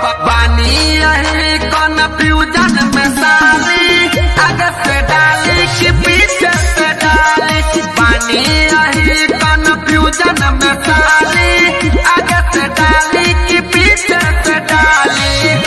पानी यही कन्फ्यूजन में साली आगे से डाली कि पीछे से डाली। पानी यही कन्फ्यूजन में साली आगे से डाली कि पीछे से डाली।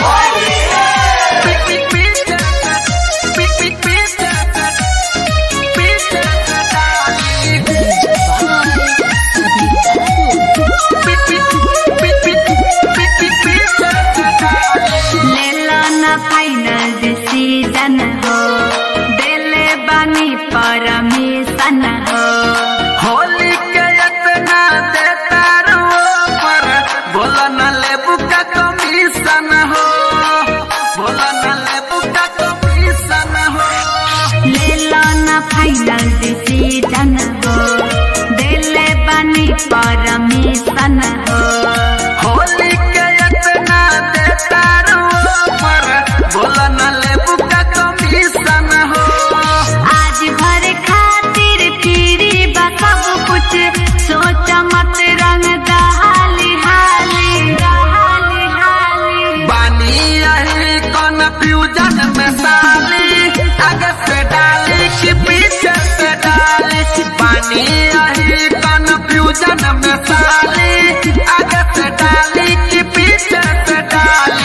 फाइनल डिसीजन हो देले बानी परमिशन हो। होली के इतना देता रो पर बोला न लेबू का कमीशन हो। बोला न लेबू का कमीशन हो। ले लो ना फाइनल डिसीजन हो देले बानी परमिशन हो। होली के इतना देता रो पर बोला न लेबू का कमीशन हो। आज भर खातिर पीरी बा सब कुछ सोच मत रंग दहाली हाली हाली हाली। बानी यही कन्फ्यूजन में साली आगे से डाली कि पीछे से डाली। बानी यही कन्फ्यूजन में साली आगे से डाली कि पीछे से डाली।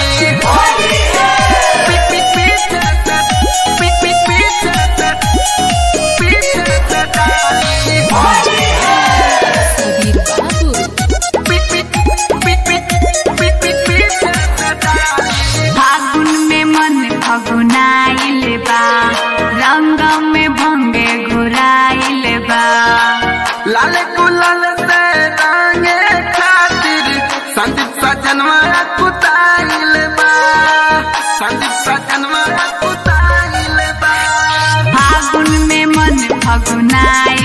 फागुन में मन फगुनाइल बा रंग में भंगे घुराइल बा। लाल गुलाल से रंगे खातिर संदीप सजनवा कुताइल बा। संदीप सजनवा कुताइल बा। फागुन में मन फगुनाइल